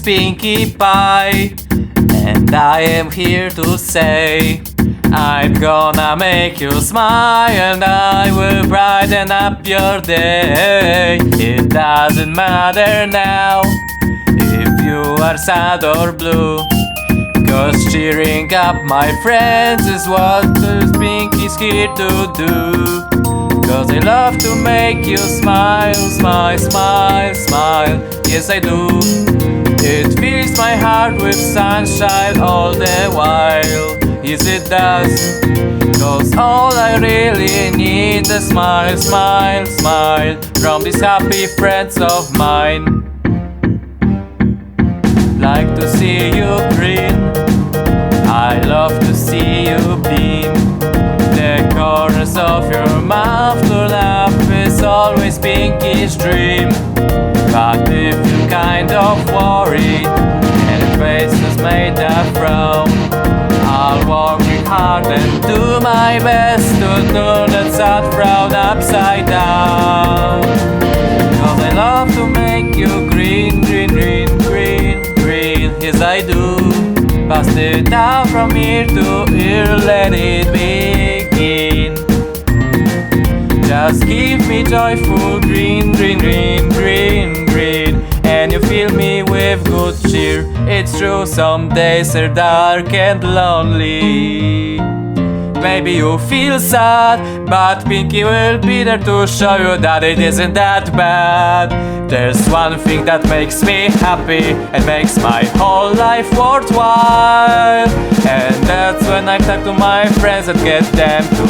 is Pinkie Pie, and I am here to say I'm gonna make you smile, and I will brighten up your day. It doesn't matter now if you are sad or blue, 'cause cheering up my friends is what Pinkie's here to do. 'Cause I love to make you smile, smile, smile, smile. Yes, I do. It fills my heart with sunshine all the while. Yes, it does. 'Cause all I really need is a smile, smile, smile from these happy friends of mine. Like to see you grin, I love to see you beam. The corners of your mouth to laugh is always Pinkie's dream. But if you're kind of worried and your face is made a frown, I'll work hard and do my best to turn that sad frown upside down. 'Cause I love to make you green, green, green, green, green. Yes, I do. Pass it down from ear to ear, let it begin. Just give me joyful green, green, green, green, green, and you fill me with good cheer. It's true, some days are dark and lonely. Maybe you feel sad, but Pinkie will be there to show you that it isn't that bad. There's one thing that makes me happy and makes my whole life worthwhile, and that's when I talk to my friends and get them to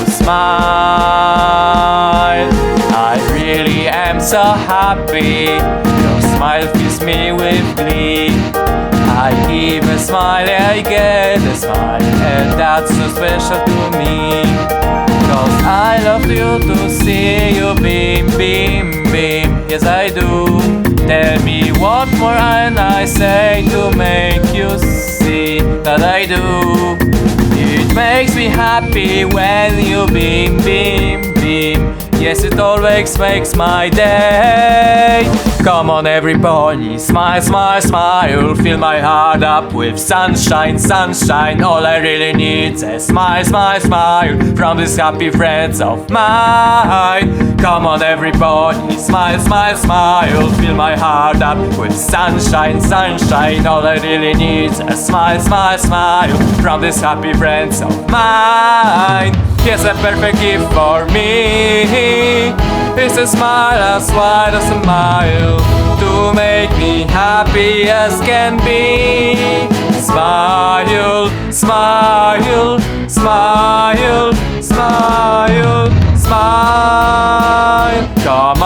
smile. I really am so happy, your smile fills me with glee. I give a smile, I get a smile, and that's so special to me. 'Cause I love you to see you beam, beam, beam. Yes, I do. Tell me what more and I say to make you see that I do. It makes me happy when you beam, beam, beam. Yes, it always makes my day. Come on everybody, smile, smile, smile. Fill my heart up with sunshine, sunshine. All I really need is a smile, smile, smile from these happy friends of mine. Come on everybody, smile, smile, smile. Fill my heart up with sunshine, sunshine. All I really need is a smile, smile, smile from these happy friends of mine. Yes, a perfect gift for me. It's a smile as wide as a mile to make me happy as can be. Smile, smile, smile, smile, smile. Come